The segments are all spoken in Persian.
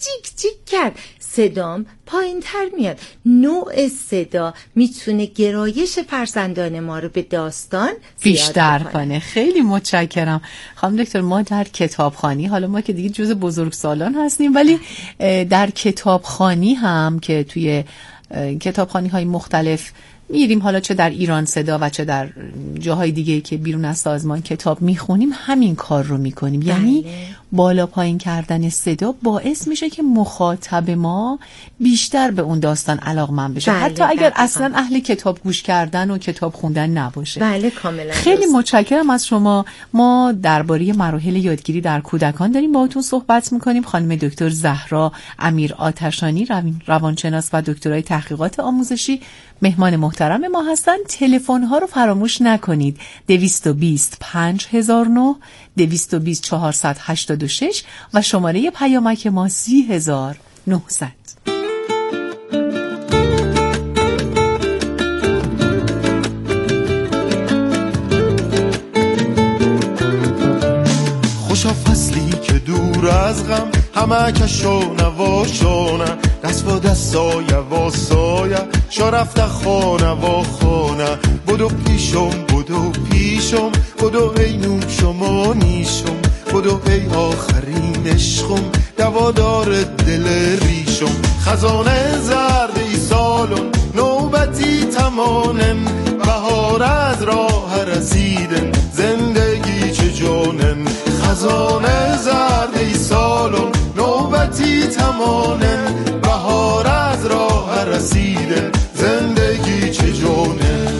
جیک جیک کرد، صدام پایین تر میاد. نوع صدا میتونه گرایش فرزندان ما رو به داستان بیشتر کنه. خیلی متشکرم خانم دکتر. ما در کتابخوانی، حالا ما که دیگه جز بزرگسالان هستیم، ولی در کتابخوانی هم که توی کتابخوانی های مختلف میریم، حالا چه در ایران صدا و چه در جاهای دیگه که بیرون از سازمان کتاب میخونیم، همین کار رو میکنیم. یعنی بالا پایین کردن صدا باعث میشه که مخاطب ما بیشتر به اون داستان علاقمند بشه، حتی اگر اصلا اهل کتاب گوش کردن و کتاب خوندن نباشه. بله کاملا. خیلی متشکرم از شما. ما درباره مراحل یادگیری در کودکان داریم باهاتون صحبت میکنیم. خانم دکتر زهرا امیر آتشانی، روانشناس و دکترای تحقیقات آموزشی، مهمان محترم ما هستن. تلفن ها رو فراموش نکنید: 220 5009 220 486 و شماره پیامک ما 30900. خوشا فصلی که دور از غم، همه کشو نواشونه، دست و دست سایه و سایه، شا رفته خانه و خانه. بدو پیشم بدو پیشم، بدو ای نوم شما نیشم، بدو ای آخرین عشقم، دوادار دل ریشم. خزانه زرد ای سالم، نوبتی تمانم، بهار از راه رسیدن، زندگی چه جانم. خزانه زرد ای سالم، نوبتی تمانم، بهار از راه رسیدن، زندگی چه جانم.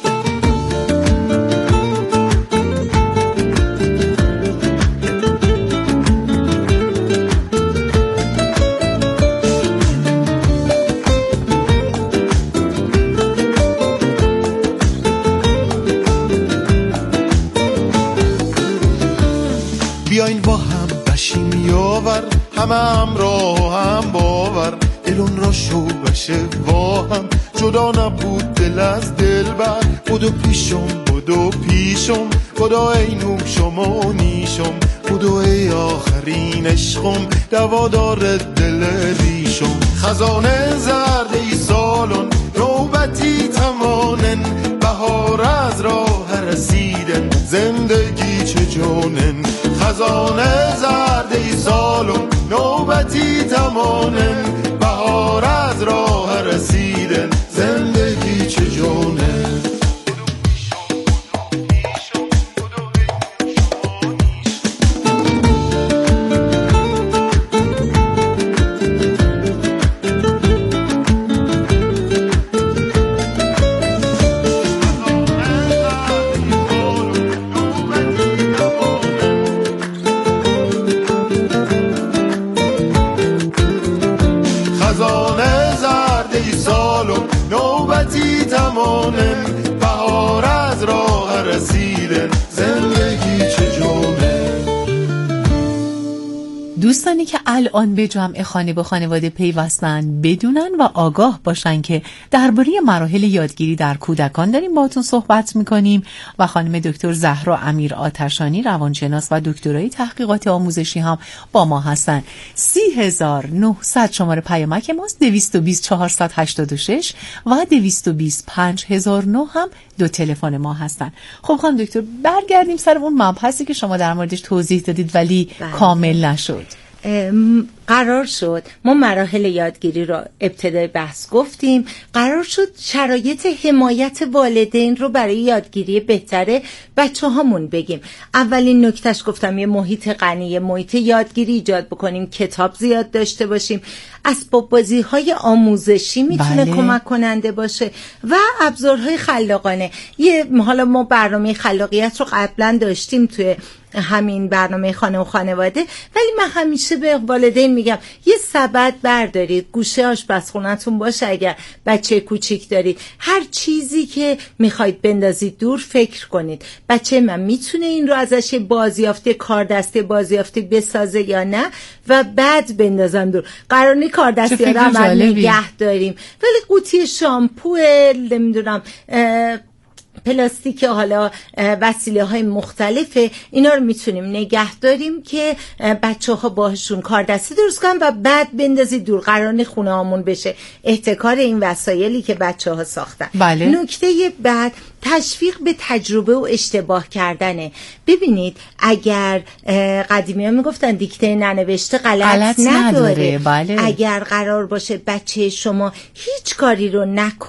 بیاین با هم بشیم یاور، همه همراه هم باور، دلون را شو بشه با هم، جدا نبود دل از دل بر. بدو پیشم بدو پیشم، بدو ای نوم شما نیشم، بدو ای آخرین عشقم، دوادار دل ریشم. خزانه زرد ای سالن، نوبتی تمانن، بهار از راه رسیدن، زندگی چه جانن. خزانه زرد ای سالن، نوبتی تمانن، بهار از راه رسیدن، زندگی چه جانن. خزانه زرد ای سالم، نوبتی تمانم، بهار از راه رسیدن، زندگی چه جانه. دوستانی که الان به جمع خانه با خانواده پیوستن بدونن و آگاه باشن که درباره مراحل یادگیری در کودکان داریم باهاتون صحبت میکنیم و خانم دکتر زهرا امیر آتشانی، روانشناس و دکترای تحقیقات آموزشی هم با ما هستن. 30900 شماره پیامک ماست، 220 486 و 220 5009 هم دو تلفن ما هستن. خب خانم دکتر، برگردیم سر اون مبحثی که شما در موردش توضیح دادید ولی کامل نشد. قرار شد ما مراحل یادگیری رو ابتدای بحث گفتیم، قرار شد شرایط حمایت والدین رو برای یادگیری بهتره بچه هامون بگیم. اولین نکتهش گفتم یه محیط غنی، محیط یادگیری ایجاد بکنیم، کتاب زیاد داشته باشیم، اسباب بازی های آموزشی میتونه کمک کننده باشه و ابزارهای خلاقانه. حالا ما برنامه خلاقیت رو قبلا داشتیم توی همین برنامه خانه و خانواده، ولی من همیشه به والدین میگم یه سبد بردارید، گوشه آشپزخونه‌تون باشه اگر بچه کوچیک دارید، هر چیزی که میخواید بندازید دور فکر کنید بچه من میتونه این رو ازش بازیافته، کاردسته بازیافته بسازه یا نه و بعد بندازم دور. قرار کاردستی رو هم نگه داریم، ولی قوطی شامپو، نمیدونم پلاستیک، حالا وسیله های مختلفه، اینا رو میتونیم نگه داریم که بچه ها باهاشون کاردستی درست کنن و بعد بندازید دور، قرار خونه هامون بشه احتکار این وسایلی که بچه ها ساختن. بله. نکته بعد تشویق به تجربه و اشتباه کردنه. ببینید اگر قدیمی ها میگفتن دیکته ننوشته غلط نداره. بله. اگر قرار باشه بچه شما هیچ کاری رو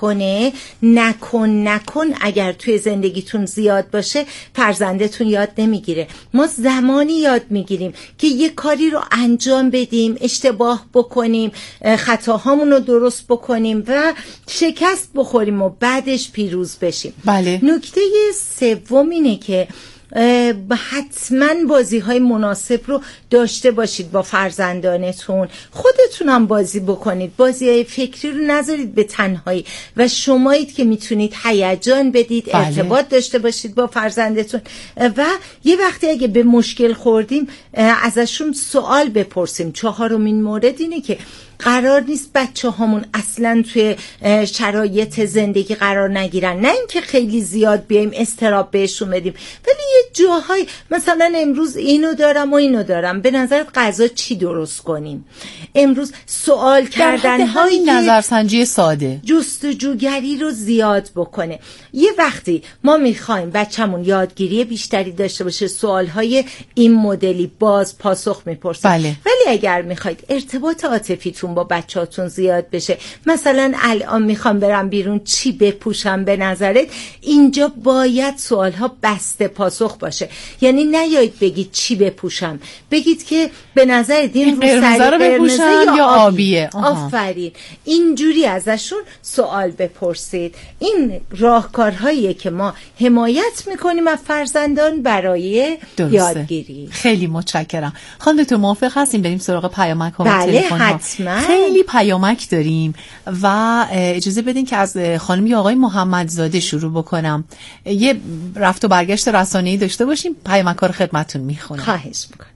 نکن اگر توی زندگیتون زیاد باشه فرزندتون یاد نمیگیره. ما زمانی یاد میگیریم که یه کاری رو انجام بدیم، اشتباه بکنیم، خطاهامون رو درست بکنیم و شکست بخوریم و بعدش پیروز بشیم. بله. نکته سوم اینه که حتما بازی‌های مناسب رو داشته باشید با فرزندانتون. خودتون هم بازی بکنید، بازی‌های فکری رو نذارید به تنهایی و شمایید که میتونید هیجان بدید. بله. ارتباط داشته باشید با فرزندتون و یه وقتی اگه به مشکل خوردیم ازشون سوال بپرسیم. چهارمین مورد اینه که قرار نیست بچه هامون اصلا توی شرایط زندگی قرار نگیرن، نه اینکه خیلی زیاد بیایم استراب بهشون بدیم، ولی یه جاهای مثلا امروز اینو دارم و اینو دارم، به نظرت غذا چی درست کنیم؟ امروز سوال کردن های نظرسنجی ساده، جستجوگری رو زیاد بکنه. یه وقتی ما میخوایم بچه‌مون یادگیری بیشتری داشته باشه، سوال های این مدلی باز پاسخ میپرسه. بله. ولی اگر میخواید ارتباط عاطفیتون با بچه‌هاتون زیاد بشه، مثلا الان میخوام برم بیرون چی بپوشم به نظرت، اینجا باید سوالها بسته پاسخ باشه. یعنی نیایید بگید چی بپوشم، بگید که به نظر این قرمز رو بپوشم یا آبیه. آفرین. اینجوری ازشون سوال بپرسید. این راهکارهاییه که ما حمایت میکنیم از فرزندان برای یادگیری. خیلی متشکرم. خانم دکتر موافق هستیم بریم سراغ پیامک ها و بله تلفن ها؟ حتما. خیلی پیامک داریم و اجازه بدین که از خانم یا آقای محمدزاده شروع بکنم. یه رفت و برگشت رسانه‌ای داشته باشیم، پیامک ها رو خدمتتون میخونم. خواهش میکنم.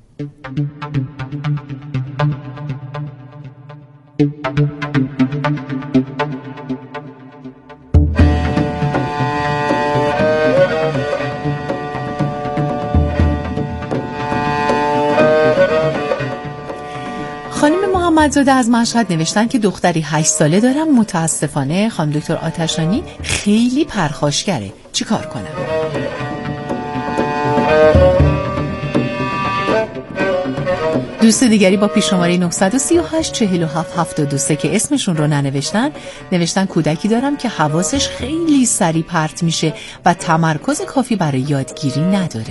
خانم محمدزاده از مشهد نوشتن که دختری 8 ساله دارم، متاسفانه خانم دکتر آتشانی خیلی پرخاشگره، چی کار کنم؟ دوست دیگری با پیش‌شماره 938 47 72 که اسمشون رو نوشتن کودکی دارم که حواسش خیلی سریع پرت میشه و تمرکز کافی برای یادگیری نداره.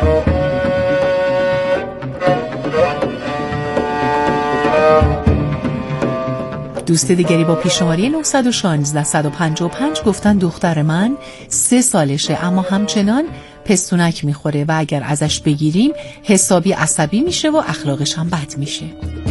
دوست دیگری با پیش‌شماره 916 155 گفتن دختر من 3 سالشه اما همچنان پستونک میخوره و اگر ازش بگیریم حسابی عصبی میشه و اخلاقش هم بد میشه.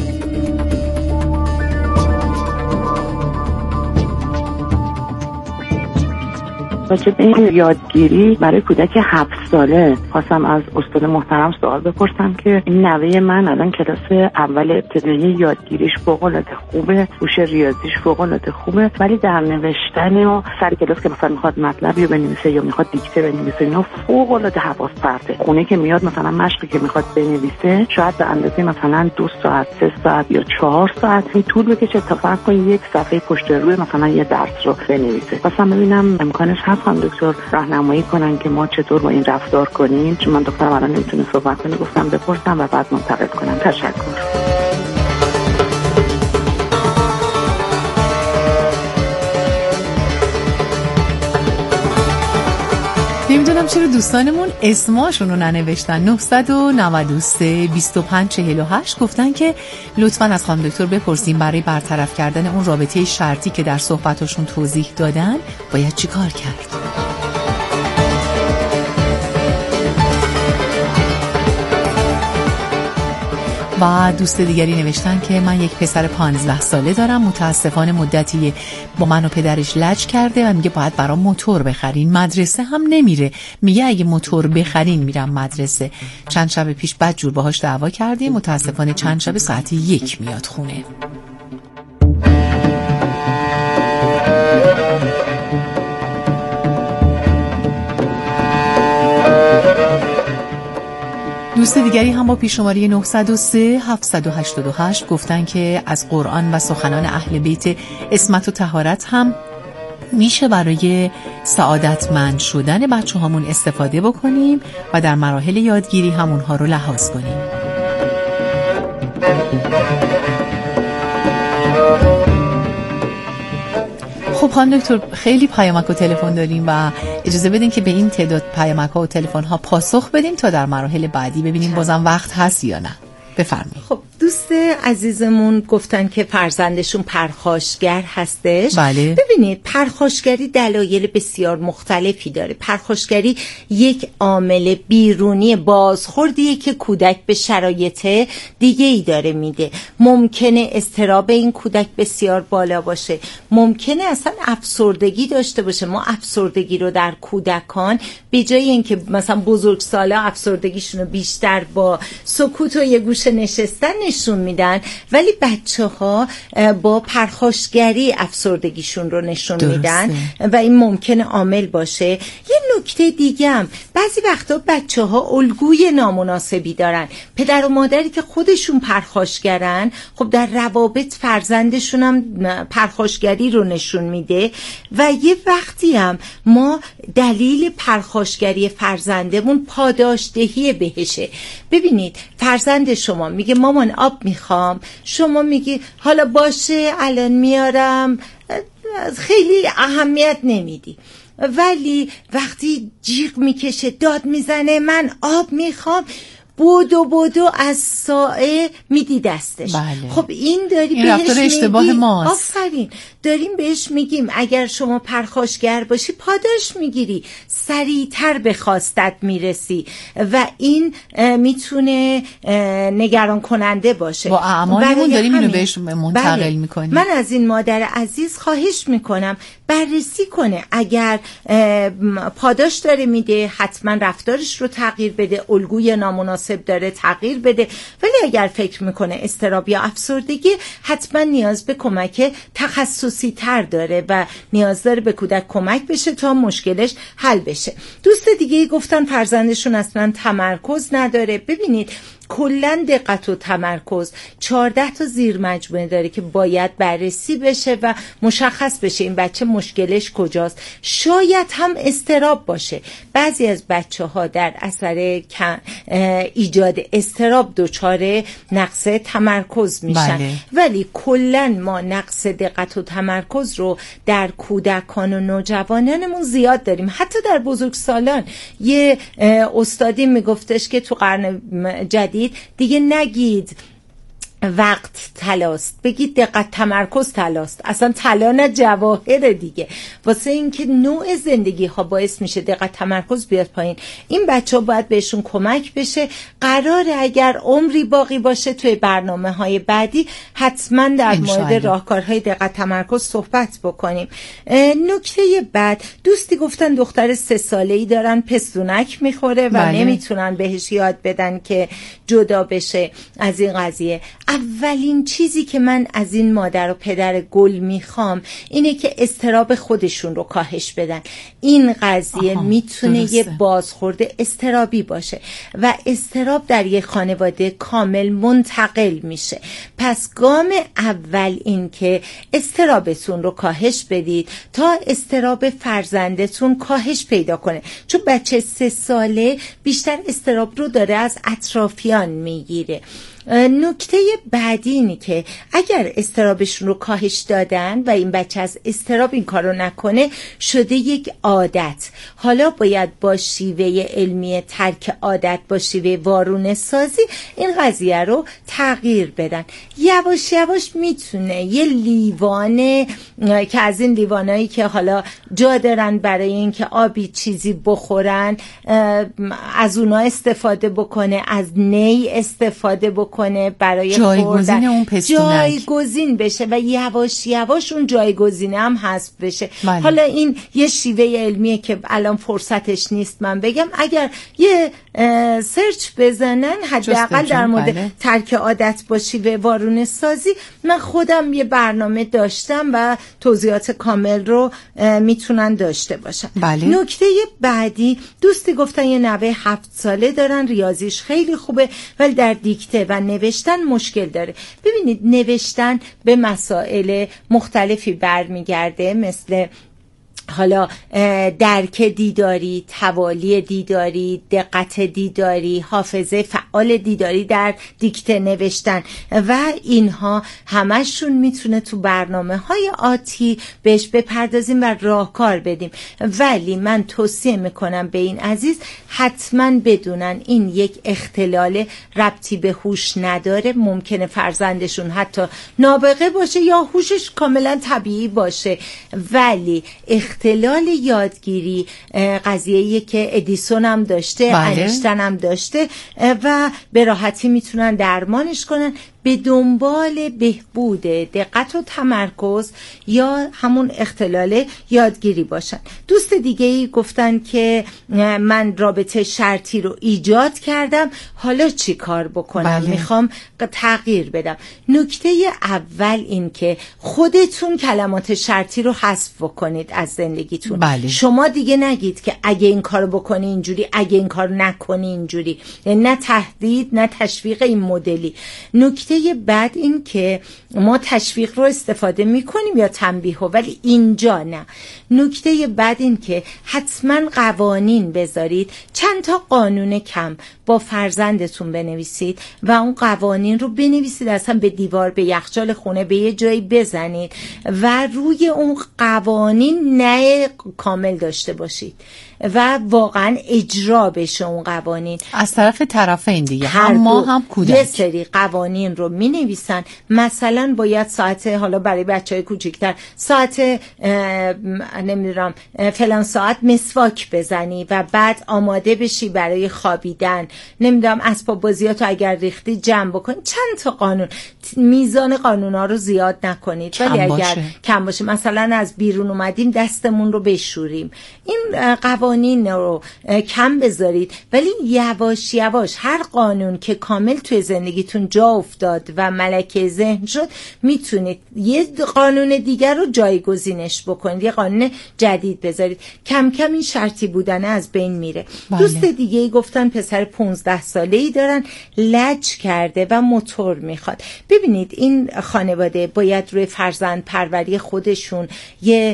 راجع به این یادگیری برای کودک 7 ساله خواستم از استاد محترم سوال بپرسم که این نوه من الان کلاس اول ابتدایی یادگیریش فوق‌العاده خوبه، هوش ریاضیش فوق‌العاده خوبه، ولی در نوشتن و سر کلاس که مثلا میخواد مطلبی رو بنویسه یا میخواد دیکته بنویسه اینا فوق‌العاده حواس پرته. خونه که میاد مثلا مشقی که میخواد بنویسه شاید به اندازه مثلا 2 ساعت 3 ساعت یا 4 ساعت طول بکشه تا فرض کنید یک صفحه پشت روی مثلا یه درس رو بنویسه. خواستم ببینم امکانش هست خانم دکتر راهنمایی کنن که ما چطور با این رفتار کنیم، چون من دخترم الان نمیتونه صحبت کنه، گفتم بپرسم و بعد منتقل کنم. تشکر. نمیدونم چرا دوستانمون اسماشون رو ننوشتن. 993 25 48 گفتن که لطفاً از خانم دکتر بپرسیم برای برطرف کردن اون رابطه شرطی که در صحبتاشون توضیح دادن باید چی کار کرد. و دوست دیگری نوشتن که من یک پسر 15 ساله دارم، متاسفانه مدتی با من و پدرش لج کرده و میگه باید برام موتور بخرین، مدرسه هم نمیره، میگه اگه موتور بخرین میرم مدرسه. چند شب پیش بدجور باهاش دعوا کردیم، متاسفانه چند شب ساعت 1 میاد خونه. دوست دیگری هم با پیش‌شماره 903 788 گفتن که از قرآن و سخنان اهل بیت عصمت و طهارت هم میشه برای سعادتمند شدن بچه هامون استفاده بکنیم و در مراحل یادگیری همونها رو لحاظ کنیم. خب خانم دکتر، خیلی پیامک و تلفن داریم و اجازه بدین که به این تعداد پیامک ها و تلفن ها پاسخ بدیم تا در مراحل بعدی ببینیم بازم وقت هست یا نه. بفرمایید. خب دوست عزیزمون گفتن که فرزندشون پرخاشگر هستش. بله. ببینید پرخاشگری دلایل بسیار مختلفی داره. پرخاشگری یک عامل بیرونی بازخوردیه که کودک به شرایط دیگه ای داره میده. ممکنه اضطراب این کودک بسیار بالا باشه، ممکنه اصلا افسردگی داشته باشه. ما افسردگی رو در کودکان به جای اینکه مثلا بزرگسالا افسردگیشون رو بیشتر با سکوت و یه گوشه نشستن نشون میدن، ولی بچه‌ها با پرخاشگری افسردگیشون رو نشون میدن و این ممکنه عامل باشه. یه نکته دیگه هم بعضی وقتا بچه‌ها الگوی نامناسبی دارن. پدر و مادری که خودشون پرخاشگرن خب در روابط فرزندشون هم پرخاشگری رو نشون میده و یه وقتی هم ما دلیل پرخاشگری فرزندمون پاداشدهی بهشه. ببینید فرزند شما میگه مامان آب میخوام، شما میگی حالا باشه الان میارم، خیلی اهمیت نمیدی، ولی وقتی جیغ میکشه داد میزنه من آب میخوام، بودو از سائه میدی دستش. بله. خب این داری این بهش میگی اشتباه ماست. آفرین، داریم بهش میگیم اگر شما پرخاشگر باشی پاداش میگیری، سریعتر به خواستت میرسی و این میتونه نگران کننده باشه. با اعمالمون داریم اینو بهش منتقل میکنیم. من از این مادر عزیز خواهش میکنم بررسی کنه، اگر پاداش داره میده حتما رفتارش رو تغییر بده، الگوی نامناسب داره تغییر بده، ولی اگر فکر میکنه اضطراب یا افسردگی حتما نیاز به کمک تخصصی تر داره و نیاز داره به کودک کمک بشه تا مشکلش حل بشه. دوست دیگه گفتن فرزندشون اصلا تمرکز نداره. ببینید کلن دقت و تمرکز 14 تا زیر مجموعه داره که باید بررسی بشه و مشخص بشه این بچه مشکلش کجاست. شاید هم اضطراب باشه. بعضی از بچه ها در اثر ایجاد اضطراب دچار نقص تمرکز میشن. بله. ولی کلن ما نقص دقت و تمرکز رو در کودکان و نوجوانانمون زیاد داریم. حتی در بزرگسالان یه استادی میگفتش که تو قرن جدید دیگه نگید وقت طلاست، بگید دقت تمرکز طلاست. اصلا طلا نه جواهر دیگه، واسه اینکه نوع زندگی ها باعث میشه دقت تمرکز بیاد پایین. این بچه ها باید بهشون کمک بشه. قراره اگر عمری باقی باشه توی برنامه های بعدی حتما در مورد راهکارهای دقت تمرکز صحبت بکنیم. نکته بعد دوستی گفتن دختر 3 ساله‌ای دارن پستونک میخوره و بله. نمیتونن بهش یاد بدن که جدا بشه از این قضیه. اولین چیزی که من از این مادر و پدر گل میخوام اینه که اضطراب خودشون رو کاهش بدن. این قضیه میتونه درسته. یه بازخورد اضطرابی باشه و اضطراب در یه خانواده کامل منتقل میشه. پس گام اول این که اضطرابتون رو کاهش بدید تا اضطراب فرزندتون کاهش پیدا کنه، چون بچه 3 ساله بیشتر اضطراب رو داره از اطرافیان میگیره. نکته بعدی اینه که اگر اضطرابشون رو کاهش دادن و این بچه از اضطراب این کار رو نکنه شده یک عادت، حالا باید با شیوه علمی ترک عادت، با شیوه وارونه سازی این قضیه رو تغییر بدن. یواش یواش میتونه یه لیوانه که از این لیوانایی که حالا جا دارن برای اینکه آبی چیزی بخورن از اونا استفاده بکنه، از نی استفاده بکنه برای جایگزین اون پستونک جایگزین بشه و یواش یواش اون جایگزینه هم حذف بشه. بله. حالا این یه شیوه علمیه که الان فرصتش نیست من بگم. اگر یه سرچ بزنن حداقل در مورد ترک عادت باشی و وارونه سازی، من خودم یه برنامه داشتم و توضیحات کامل رو میتونن داشته باشن. نکته بعدی، دوستی گفتن یه نوه 7 ساله دارن، ریاضیش خیلی خوبه ولی در دیکته و نوشتن مشکل داره. ببینید نوشتن به مسائل مختلفی برمیگرده، مثل حالا درک دیداری، توالی دیداری، دقت دیداری، حافظه فعال دیداری در دیکته نوشتن و اینها همشون میتونه تو برنامه‌های آتی بهش بپردازیم و راهکار بدیم. ولی من توصیه میکنم به این عزیز حتما بدونن این یک اختلال ربطی به هوش نداره. ممکنه فرزندشون حتی نابغه باشه یا هوشش کاملا طبیعی باشه، ولی اختلال یادگیری قضیه‌ایه که ادیسون هم داشته، انیشتین هم داشته و به راحتی میتونن درمانش کنن به دنبال بهبود دقت و تمرکز یا همون اختلال یادگیری باشن. دوست دیگه‌ای گفتن که من رابطه شرطی رو ایجاد کردم، حالا چی کار بکنم؟ میخوام تغییر بدم. نکته اول این که خودتون کلمات شرطی رو حذف بکنید از زندگیتون. شما دیگه نگید که اگه این کارو بکنی اینجوری، اگه این کارو نکنی اینجوری، یعنی نه تهدید نه تشویق این مدلی. نکته بعد این که ما تشویق رو استفاده میکنیم یا تنبیه، ولی اینجا نه. نکته بعد این که حتما قوانین بذارید، چند تا قانون کم با فرزندتون بنویسید و اون قوانین رو بنویسید اصلا به دیوار، به یخچال خونه، به یه جایی بزنید و روی اون قوانین نه کامل داشته باشید و واقعا اجرا بشه اون قوانین از طرف طرفین دیگه، هم ما هم کودک. یه سری قوانین رو می نویسن، مثلا باید ساعت، حالا برای بچهای کوچیکتر ساعت نمیدونم فلان ساعت مسواک بزنی و بعد آماده بشی برای خوابیدن، نمیدونم اسباب بازیاتو اگر ریختی جمع بکن. چند تا قانون، میزان قانونا رو زیاد نکنید ولی اگر کم باشه، مثلا از بیرون اومدیم دستمون رو بشوریم، این قوانین رو کم بذارید ولی یواش یواش هر قانون که کامل توی زندگیتون جا افتاد و ملکه ذهن شد، میتونید یه قانون دیگر رو جایگزینش بکنید، یه قانون جدید بذارید. کم کم این شرطی بودن از بین میره. دوست دیگه گفتن پسر 15 ساله‌ای دارن، لج کرده و موتور میخواد. ببینید این خانواده باید روی فرزند پروری خودشون یه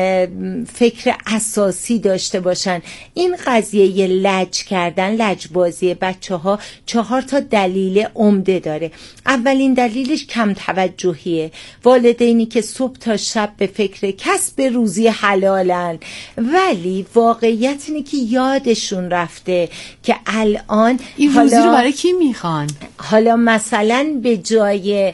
فکر اساسی داشته باشن. این قضیه یه لج کردن، لجبازی بچه‌ها 4 تا دلیل عمده داره. اولین دلیلش کم توجهیه. والدینی که صبح تا شب به فکر کسب روزی حلالن ولی واقعیت اینه که یادشون رفته که الان این روزی رو برای کی میخوان؟ حالا مثلا به جای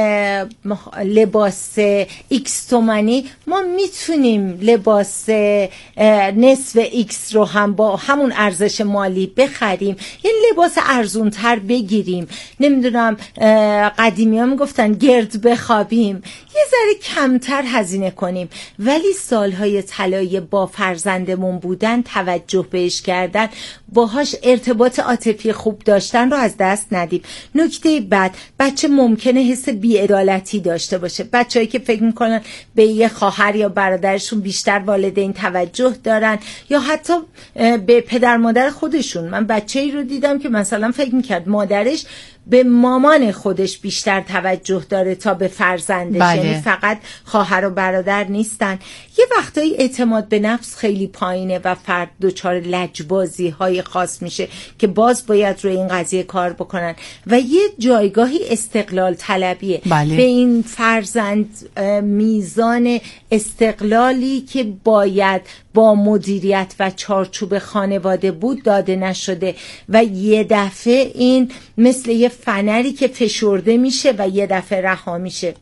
لباس ایکس تومانی ما میتونیم لباس نصف ایکس رو هم با همون ارزش مالی بخریم، یه لباس ارزونتر بگیریم. نمیدونم قدیمی ها میگفتن گرد بخوابیم، یه ذره کمتر هزینه کنیم ولی سالهای طلایی با فرزندمون بودن، توجه بهش کردن، باهاش ارتباط عاطفی خوب داشتن رو از دست ندیم. نکته بعد، بچه ممکنه حس بی‌عدالتی داشته باشه. بچه‌ای که فکر میکنن به یه خواهر یا برادرشون بیشتر والدین توجه دارن یا حتی به پدر مادر خودشون. من بچه‌ای رو دیدم که مثلا فکر میکرد مادرش به مامان خودش بیشتر توجه داره تا به فرزندش. یعنی فقط خواهر و برادر نیستن. یه وقتایی اعتماد به نفس خیلی پایینه و فرد دچار لجبازی های خاص میشه که باز باید روی این قضیه کار بکنن و یه جایگاهی استقلال طلبیه. به این فرزند میزان استقلالی که باید با مدیریت و چارچوب خانواده بود داده نشده و یه دفعه این مثل یه فنری که فشرده میشه و یه دفعه رها میشه.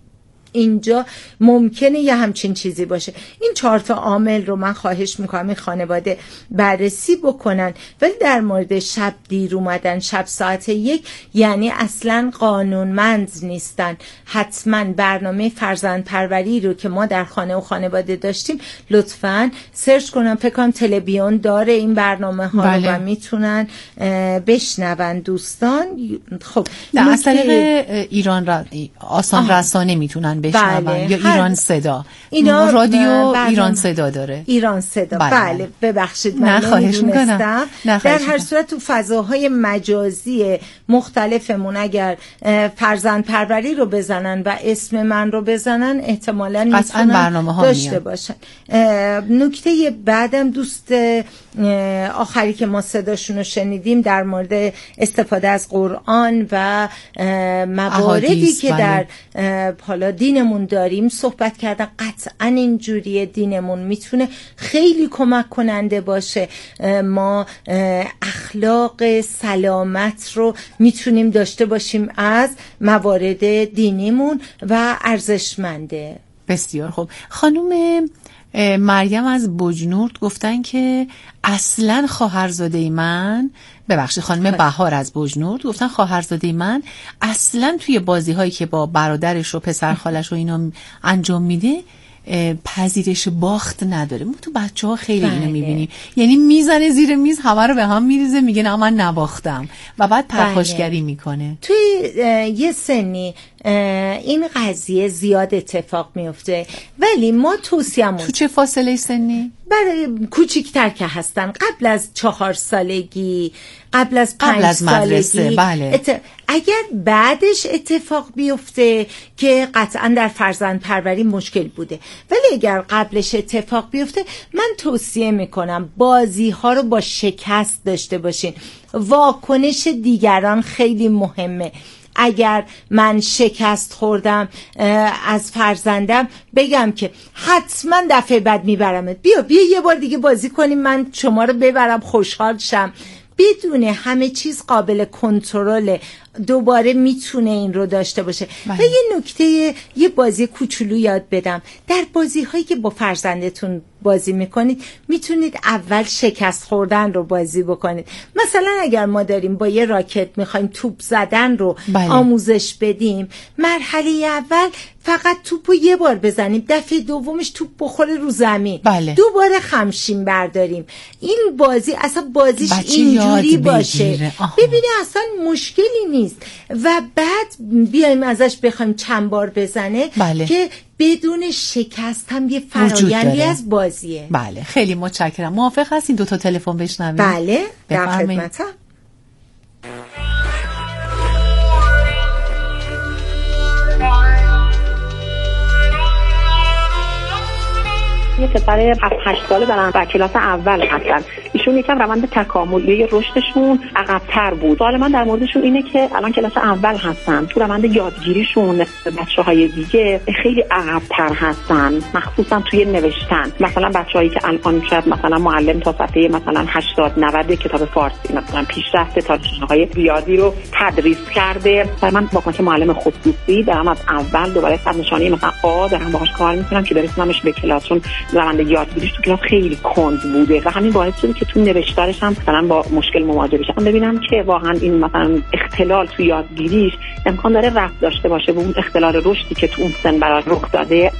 اینجا ممکنه یه همچین چیزی باشه. این 4 تا عامل رو من خواهش میکنم این خانواده بررسی بکنن. ولی در مورد شب دیر اومدن، شب ساعت 1، یعنی اصلا قانونمند نیستن. حتما برنامه فرزند پروری رو که ما در خانه و خانواده داشتیم لطفاً سرچ کنن. فکر کنم تلویزیون داره این برنامه ها بله. رو و میتونن بشنون دوستان. خب نه از طریق ایران آسان رسانه میتونن بشنون. بله. یا ایران صدا، اینا رادیو ایران صدا داره. ایران صدا بله. ببخشید من نمیدونستم. در هر صورت تو فضاهای مجازی مختلفمون اگر فرزند پروری رو بزنن و اسم من رو بزنن احتمالاً میتونن داشته باشن. نکته بعدم دوست آخری که ما صداشون رو شنیدیم در مورد استفاده از قرآن و مواردی که در حالا دینمون داریم صحبت کردن. قطعا اینجوری دینمون میتونه خیلی کمک کننده باشه. ما اخلاق سلامت رو میتونیم داشته باشیم از موارد دینیمون و ارزشمنده. بسیار خوب. خانم مریم از بجنورد گفتن که اصلا خواهرزاده من، ببخشید خانم بهار از بجنورد گفتن خواهرزاده من اصلا توی بازی هایی که با برادرش و پسر خالش و اینا انجام میده پذیرش باخت نداره. ما تو بچه ها خیلی اینو میبینیم، یعنی میزنه زیر میز همه رو به هم میریزه میگه نه من نباختم و بعد پرخاشگری میکنه. توی یه سنی این قضیه زیاد اتفاق میفته، ولی ما توصیه‌مون تو چه فاصله سنی؟ برای کوچیک‌تر که هستن، قبل از 4 سالگی، قبل از 5 سالگی، بله. اگر بعدش اتفاق بیفته که قطعا در فرزند پروری مشکل بوده، ولی اگر قبلش اتفاق بیفته من توصیه میکنم بازی ها رو با شکست داشته باشین. واکنش دیگران خیلی مهمه. اگر من شکست خوردم از فرزندم بگم که حتما دفعه بعد میبرمت، بیا یه بار دیگه بازی کنیم من شما رو ببرم خوشحال شم. بدون همه چیز قابل کنترل دوباره میتونه این رو داشته باشه. و یه نکته، یه بازی کوچولو یاد بدم. در بازی هایی که با فرزندتون بازی میکنید میتونید اول شکست خوردن رو بازی بکنید. مثلا اگر ما داریم با یه راکت میخوایم توپ زدن رو آموزش بدیم، مرحله اول فقط توپو یه بار بزنیم، دفعه دومش توپ بخوره رو زمین، دوباره خمشیم برداریم. این بازی اصلا بازیش اینجوری باشه ببینی اصلا مشکلی نیست و بعد بیایم ازش بخوایم چند بار بزنه که بدون شکست هم یه فرایندی از بازیه. بله خیلی متشکرم. موافق هستین 2 تا تلفن بشنویم؟ بله در خدمتم. یه پسر 7-8 ساله دارن و کلاس اول هستن. ایشون یکم روند تکاملی رشدشون عقب‌تر بود. سوال من در موردشون اینه که الان کلاس اول هستن، تو روند یادگیریشون بچه‌های دیگه خیلی عقب‌تر هستن، مخصوصا توی نوشتن. مثلا بچه‌هایی که الان شاید مثلا معلم تا صفحه مثلا 80-90 کتاب فارسی مثلا پیشرفت تا چیزهای زیادی رو تدریس کرده. من با کمک معلم خصوصی دارم از اول دوباره صد نشانی مثلا آ دارم باهاش کار می‌کنم که برسونمش به کلاسشون. روند یادگیریش تو کلاس خیلی کند بوده و همین باعث شده که تو نوشتارش هم مثلا با مشکل مواجه بشه. من ببینم که واقعا این مثلا اختلال تو یادگیریش امکان داره ربط داشته باشه به اون اختلال رشدی که تو اون سن براش رخ داده.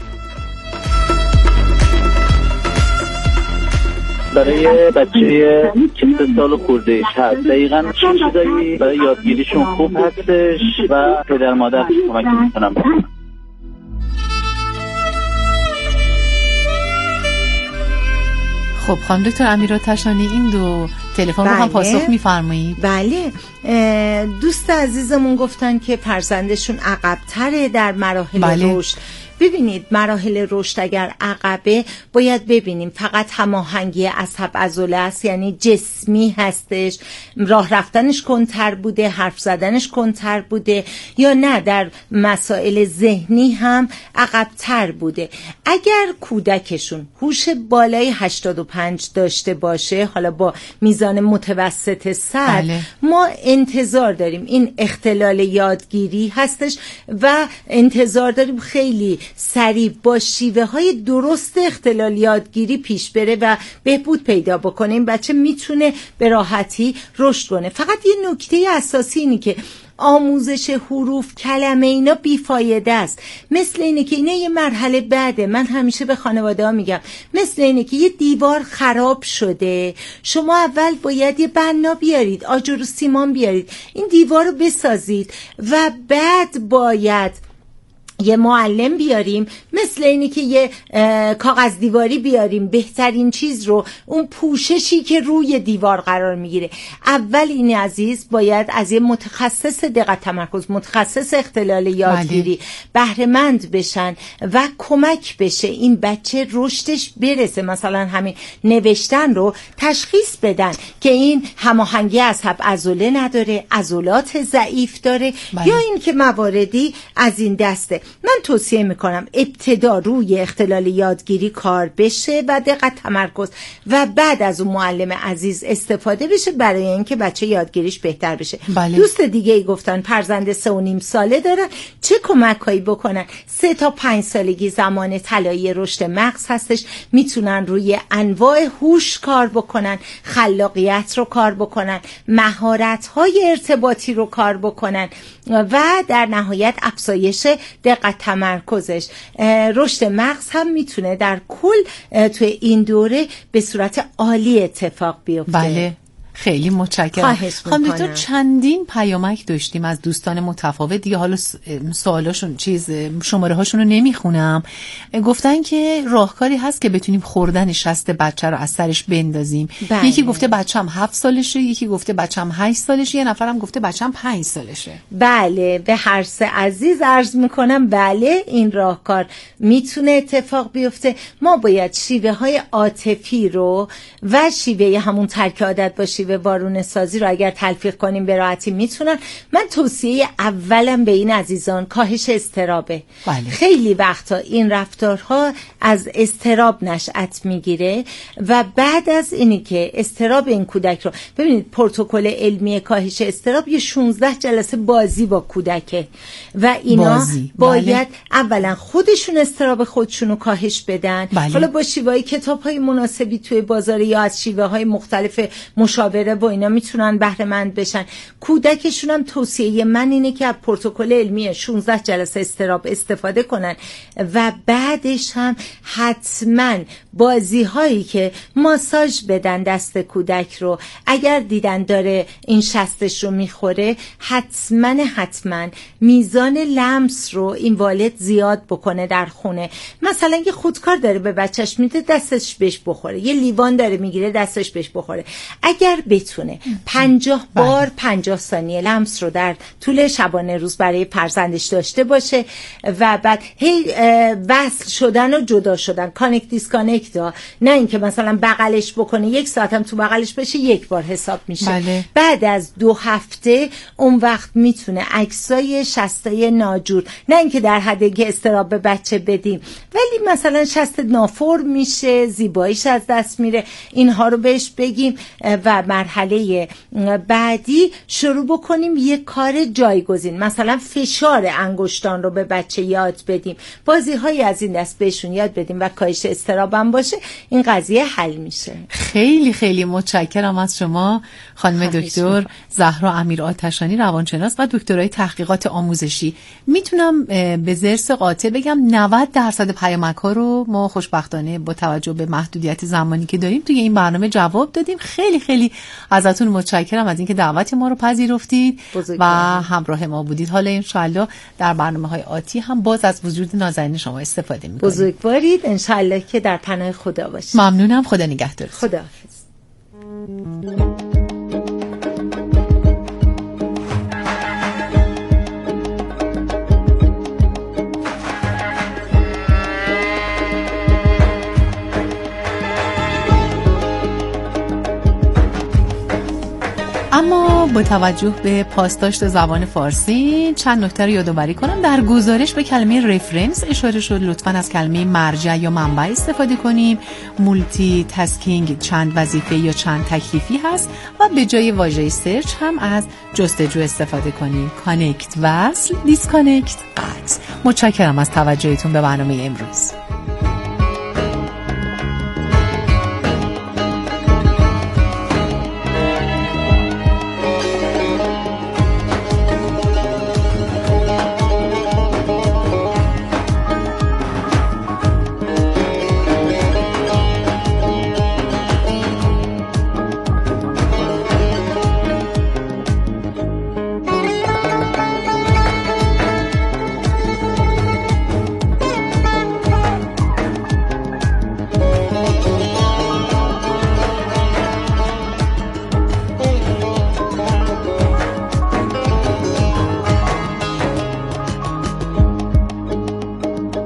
برای بچه 3 سال خورده‌اش هست دقیقاً چه چیزایی برای یادگیریشون خوب هستش و پدر مادر کمک می‌کنن. خب خانم دکتر امیرآتشانی این 2 تلفن رو هم پاسخ می‌فرمایید؟ بله. دوست عزیزمون گفتن که فرزندشون عقب‌تره در مراحل رشد ببینید مراحل رشد اگر عقبه باید ببینیم فقط هماهنگی عصب عضله است، یعنی جسمی هستش، راه رفتنش کنتر بوده، حرف زدنش کنتر بوده، یا نه در مسائل ذهنی هم عقب‌تر بوده. اگر کودکشون هوش بالای 85 داشته باشه، حالا با میزان متوسط 100، ما انتظار داریم این اختلال یادگیری هستش و انتظار داریم خیلی سریع با شیوه های درست اختلال یادگیری پیش بره و بهبود پیدا بکنه. این بچه میتونه به راحتی رشد کنه. فقط یه نکته اساسی اینه که آموزش حروف، کلمه اینا بیفایده است. مثل اینه که اینا یه مرحله بعده. من همیشه به خانواده ها میگم مثل اینه که یه دیوار خراب شده، شما اول باید یه بنا بیارید، آجر و سیمان بیارید، این دیوار رو بسازید و بعد باید یه معلم بیاریم، مثل اینی که یه کاغذ دیواری بیاریم، بهترین چیز رو، اون پوششی که روی دیوار قرار میگیره. اول این عزیز باید از یه متخصص دقت تمرکز، متخصص اختلال یادگیری بهره مند بشن و کمک بشه این بچه رشدش برسه. مثلا همین نوشتن رو تشخیص بدن که این هماهنگی عصب عضله نداره، عضلات ضعیف داره، یا این که مواردی از این دسته. من توصیه میکنم ابتدا روی اختلال یادگیری کار بشه و دقت تمرکز و بعد از اون معلم عزیز استفاده بشه برای اینکه بچه یادگیریش بهتر بشه. دوست دیگه ای گفتن فرزند 3.5 ساله دارن، چه کمکایی بکنن؟ 3 تا 5 سالگی زمان طلایی رشد مغز هستش، میتونن روی انواع هوش کار بکنن، خلاقیت رو کار بکنن، مهارت‌های ارتباطی رو کار بکنن و در نهایت افزایش دقت تمرکزش. رشد مغز هم میتونه در کل توی این دوره به صورت عالی اتفاق بیفته. بله، خیلی متشکرم. خانم دکتر چندین پیامک داشتیم از دوستان متفاوت، دیگه حالا سوالاشون شماره هاشون رو نمیخونم. گفتن که راهکاری هست که بتونیم خوردن شست بچه رو از سرش بندازیم. یکی گفته بچه‌م 7 سالشه، یکی گفته بچه‌م 8 سالشه، یه نفرم گفته بچه‌م 5 سالشه. بله، به هر سه عزیز عرض میکنم بله این راهکار میتونه اتفاق بیفته. ما باید شیوه های عاطفی رو و شیوه همون ترک عادت با شیوه وارونه سازی رو اگر تلفیق کنیم به راحتی میتونن. من توصیه اولم به این عزیزان کاهش اضطرابه. خیلی وقتا این رفتارها از اضطراب نشأت میگیره و بعد از اینی که اضطراب این کودک رو ببینید، پروتکل علمی کاهش اضطراب یه 16 جلسه بازی با کودکه و اینا باید اولا خودشون اضطراب خودشون رو کاهش بدن. حالا با شیوه‌های کتاب‌های مناسبی توی بازار یا از شیوه‌های مختلف مشابه و اینا میتونن بهره مند بشن. کودکشون هم توصیه من اینه که از پروتکل علمی 16 جلسه اضطراب استفاده کنن و بعدش هم حتما بازی هایی که ماساژ بدن دست کودک رو، اگر دیدن داره این شستش رو میخوره، حتما میزان لمس رو این والد زیاد بکنه در خونه. مثلا یه خودکار داره به بچهش میده دستش بهش بخوره، یه لیوان داره میگیره دستش بهش بخوره. اگر بتونه 50 بار 50 ثانیه لمس رو در طول شبانه روز برای فرزندش داشته باشه و بعد وصل شدن و جدا شدن، کانکت دیسکانکت ها، نه اینکه مثلا بغلش بکنه 1 ساعت هم تو بغلش بشه 1 بار حساب میشه. بعد از 2 هفته اون وقت میتونه عکسای شستای ناجور، نه اینکه در حدی که اضطراب به بچه بدیم ولی مثلا شست نافرم میشه، زیباییش از دست میره، اینها رو بهش بگیم و مرحله بعدی شروع بکنیم یه کار جایگزین، مثلا فشار انگشتان رو به بچه یاد بدیم، بازی های از این دست بهشون یاد بدیم و کاهش اضطراب هم باشه، این قضیه حل میشه. خیلی خیلی متشکرم از شما خانم دکتر زهرا امیر آتشانی، روانشناس و دکترای تحقیقات آموزشی. میتونم به ضرس قاطع بگم 90% پیامک ها رو ما خوشبختانه با توجه به محدودیت زمانی که داریم توی این برنامه جواب دادیم. خیلی خیلی ازتون متشکرم از اینکه دعوت ما رو پذیرفتید و همراه ما بودید. حالا انشالله در برنامه‌های آتی هم باز از وجود نازنین شما استفاده می‌کنیم. بزرگوارید، انشالله که در پناه خدا باشید. ممنونم، خدا نگهدار. خداحافظ. اما با توجه به پاسداشت زبان فارسی چند نکته رو یادآوری کنم. در گزارش به کلمه رفرنس اشاره شد، لطفاً از کلمه مرجع یا منبع استفاده کنیم. مولتی تاسکینگ چند وظیفه یا چند تکلیفی هست و به جای واژه سرچ هم از جستجو استفاده کنیم. کانکت وصل، دیسکانکت قطع. متشکرم از توجهتون به برنامه امروز.